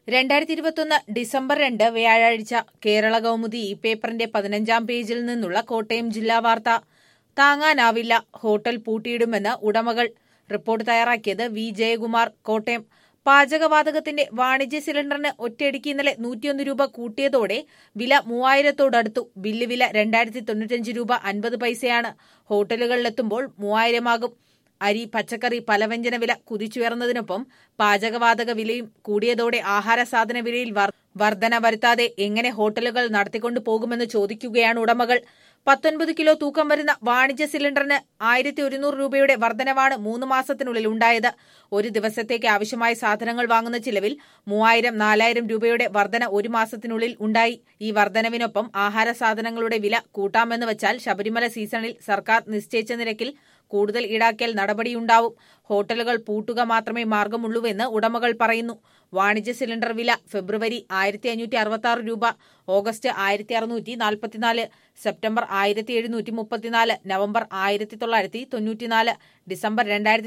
2021 December 2 വ്യാഴാഴ്ച കേരള കൗമുദി ഈ പേപ്പറിന്റെ 15-ാം പേജിൽ നിന്നുള്ള കോട്ടയം ജില്ലാ വാർത്ത. താങ്ങാനാവില്ല, ഹോട്ടൽ പൂട്ടിയിടുമെന്ന് ഉടമകൾ. റിപ്പോർട്ട് തയ്യാറാക്കിയത് വി ജയകുമാർ, കോട്ടയം. പാചകവാതകത്തിന്റെ വാണിജ്യ സിലിണ്ടറിന് ഒറ്റയടിക്ക് ഇന്നലെ 101 രൂപ കൂട്ടിയതോടെ വില 3000-തോടടുത്തു. ബില്ല് വില 2095 രൂപ 50 പൈസയാണ്. ഹോട്ടലുകളിലെത്തുമ്പോൾ 3000 ആകും. അരി, പച്ചക്കറി, പലവ്യഞ്ജന വില കുതിച്ചുയർന്നതിനൊപ്പം പാചകവാതക വിലയും കൂടിയതോടെ ആഹാര സാധന വിലയിൽ വർധന വരുത്താതെ എങ്ങനെ ഹോട്ടലുകൾ നടത്തിക്കൊണ്ടു പോകുമെന്ന് ചോദിക്കുകയാണ് ഉടമകൾ. 19 കിലോ തൂക്കം വരുന്ന വാണിജ്യ സിലിണ്ടറിന് 1100 രൂപയുടെ വർധനവാണ് 3 മാസത്തിനുള്ളിൽ ഉണ്ടായത്. ഒരു ദിവസത്തേക്ക് ആവശ്യമായ സാധനങ്ങൾ വാങ്ങുന്ന ചിലവിൽ 3000-4000 രൂപയുടെ വർധന ഒരു മാസത്തിനുള്ളിൽ ഉണ്ടായി. ഈ വർധനവിനൊപ്പം ആഹാര സാധനങ്ങളുടെ വില കൂട്ടാമെന്ന് വച്ചാൽ ശബരിമല സീസണിൽ സർക്കാർ നിശ്ചയിച്ച നിരക്കിൽ കൂടുതൽ ഈടാക്കിയാൽ നടപടിയുണ്ടാവും. ഹോട്ടലുകൾ പൂട്ടുക മാത്രമേ മാർഗമുള്ളൂവെന്ന് ഉടമകൾ പറയുന്നു. വാണിജ്യ സിലിണ്ടർ വില ഫെബ്രുവരി 1566 രൂപ, ഓഗസ്റ്റ് 1644, സെപ്റ്റംബർ 1734, നവംബർ 1994, ഡിസംബർ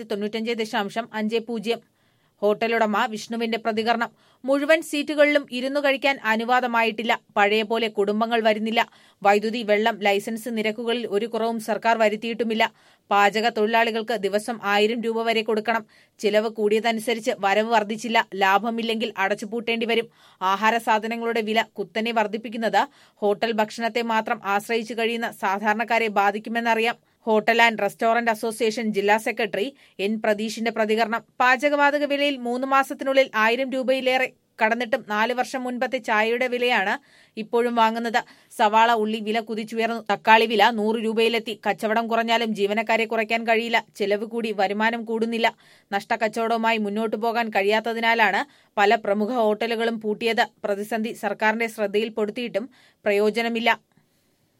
2095.50. ഹോട്ടലുടമ വിഷ്ണുവിന്റെ പ്രതികരണം: മുഴുവൻ സീറ്റുകളിലും ഇരുന്നു കഴിക്കാൻ അനുവാദമായിട്ടില്ല. പഴയ പോലെ കുടുംബങ്ങൾ വരുന്നില്ല. വൈദ്യുതി, വെള്ളം, ലൈസൻസ് നിരക്കുകളിൽ ഒരു കുറവും സർക്കാർ വരുത്തിയിട്ടുമില്ല. പാചക തൊഴിലാളികൾക്ക് ദിവസം 1000 രൂപ വരെ കൊടുക്കണം. ചിലവ് കൂടിയതനുസരിച്ച് വരവ് വർദ്ധിച്ചില്ല. ലാഭമില്ലെങ്കിൽ അടച്ചുപൂട്ടേണ്ടി വരും. ആഹാര സാധനങ്ങളുടെ വില കുത്തനെ വർദ്ധിപ്പിക്കുന്നത് ഹോട്ടൽ ഭക്ഷണത്തെ മാത്രം ആശ്രയിച്ചു കഴിയുന്ന സാധാരണക്കാരെ ബാധിക്കുമെന്നറിയാം. ഹോട്ടൽ ആൻഡ് റെസ്റ്റോറന്റ് അസോസിയേഷൻ ജില്ലാ സെക്രട്ടറി എൻ പ്രതീഷിന്റെ പ്രതികരണം: പാചകവാതക വിലയിൽ 3 മാസത്തിനുള്ളിൽ 1000 രൂപയിലേറെ കടന്നിട്ടും 4 വർഷം മുൻപത്തെ ചായയുടെ വിലയാണ് ഇപ്പോഴും വാങ്ങുന്നത്. സവാള, ഉള്ളി വില കുതിച്ചുയർന്നു. തക്കാളി വില 100 രൂപയിലെത്തി. കച്ചവടം കുറഞ്ഞാലും ജീവനക്കാരെ കുറയ്ക്കാൻ കഴിയില്ല. ചെലവ് കൂടി വരുമാനം കൂടുന്നില്ല. നഷ്ടക്കച്ചവടവുമായി മുന്നോട്ടു പോകാൻ കഴിയാത്തതിനാലാണ് പല പ്രമുഖ ഹോട്ടലുകളും പൂട്ടിയത്. പ്രതിസന്ധി സർക്കാരിന്റെ ശ്രദ്ധയിൽപ്പെടുത്തിയിട്ടും പ്രയോജനമില്ല.